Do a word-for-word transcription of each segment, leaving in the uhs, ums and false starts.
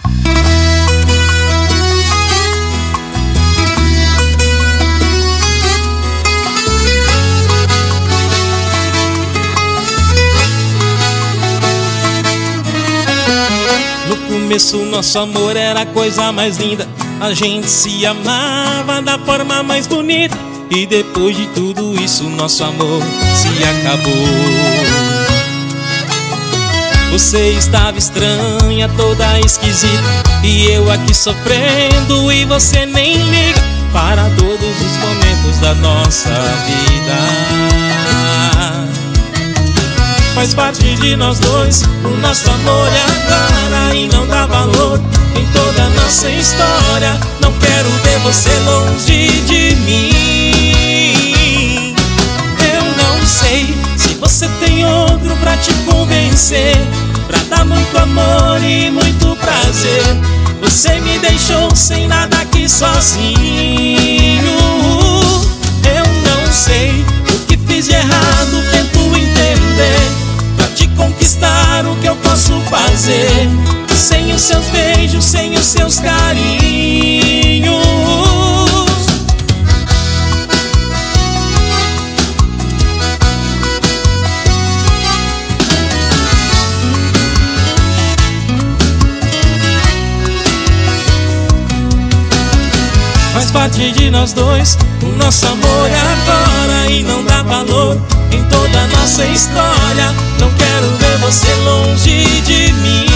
No começo nosso amor era a coisa mais linda, a gente se amava da forma mais bonita. E depois de tudo isso nosso amor se acabou. Você estava estranha, toda esquisita, e eu aqui sofrendo e você nem liga para todos os momentos da nossa vida. Faz parte de nós dois, o nosso amor é agora, e não dá valor em toda a nossa história. Não quero ver você longe de mim. Eu não sei se você tem outro pra te convencer, pra dar muito amor e muito prazer. Você me deixou sem nada aqui sozinho. Eu não sei o que fiz de errado, tento entender, pra te conquistar o que eu posso fazer. Sem os seus beijos, sem os seus carinhos. Faz parte de nós dois, o nosso amor é agora, e não dá valor em toda a nossa história. Não quero ver você longe de mim.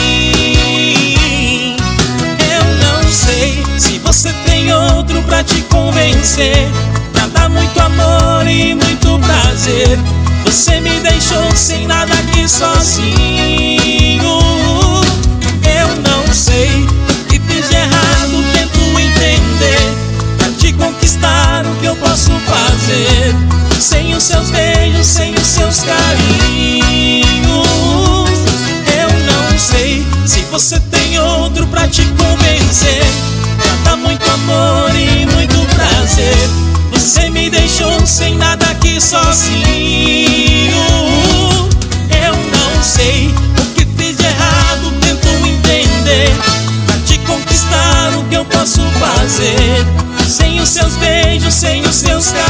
Eu não sei se você tem outro pra te convencer, pra dar muito amor e muito prazer. Você me deixou sem nada aqui sozinho. Eu não sei o que fiz de errado, tento entender, pra te conquistar o que eu posso fazer. Sem os seus beijos, sem os seus carinhos. Eu não sei se você tem outro pra te convencer, pra dar muito amor e muito prazer. Você me deixou sem nada aqui sozinho. Eu não sei o que fiz de errado, tento entender, pra te conquistar o que eu posso fazer. Sem os seus beijos, sem os seus carinhos.